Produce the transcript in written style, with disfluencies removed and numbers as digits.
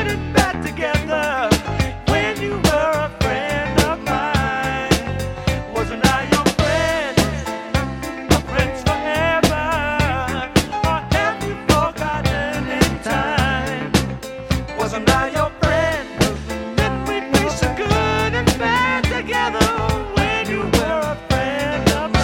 get it back together. When you were a friend of mine, wasn't I your friend? A friend forever. Or have you forgotten in time? Wasn't I your